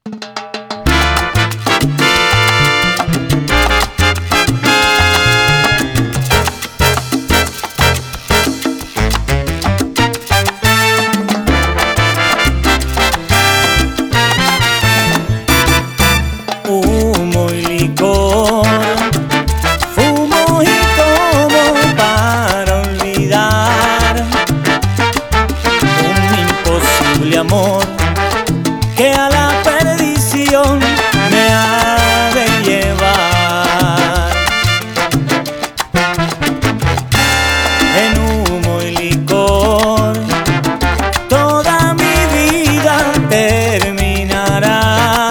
Humo y licor, fumo y tomo para olvidar un imposible amor que a la perdición me ha de llevar. En humo y licor toda mi vida terminará,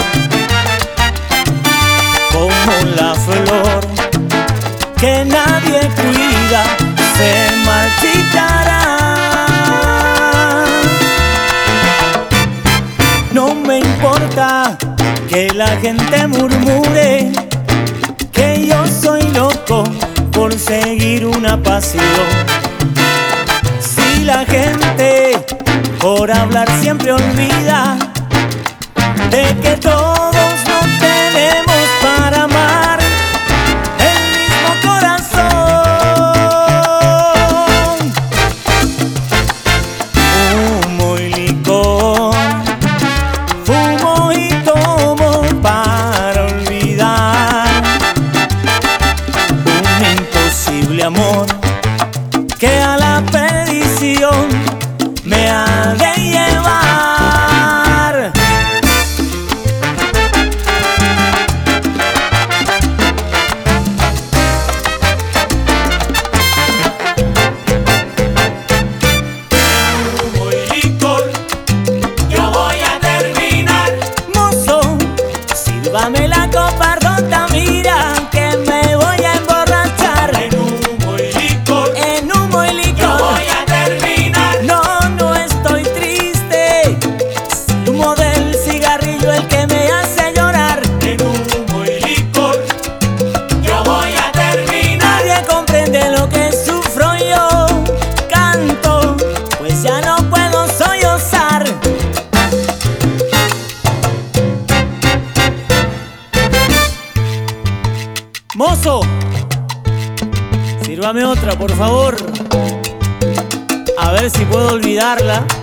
como la flor que nadie cuida se marchitará. No me importa que la gente murmure que yo soy loco por seguir una pasión. Si la gente por hablar siempre olvida de que todos no tenemos para amar el mismo corazón. Humo y licor, fumo y tomo para olvidar un imposible amor que a la perdición me ha de llevar. Humo y licor, yo voy a terminar. Mozo, sírvame la copa rota, mira que me voy a emborrachar. En humo y licor, En humo y yo licor, voy a terminar. no, no estoy triste. Es el humo del cigarrillo el que me hace llorar. En humo y licor, yo voy a terminar. Nadie comprende lo que sufro yo. Canto, pues ya no puedo sollozar. Mozo, sírvame otra, por favor. A ver si puedo olvidarla.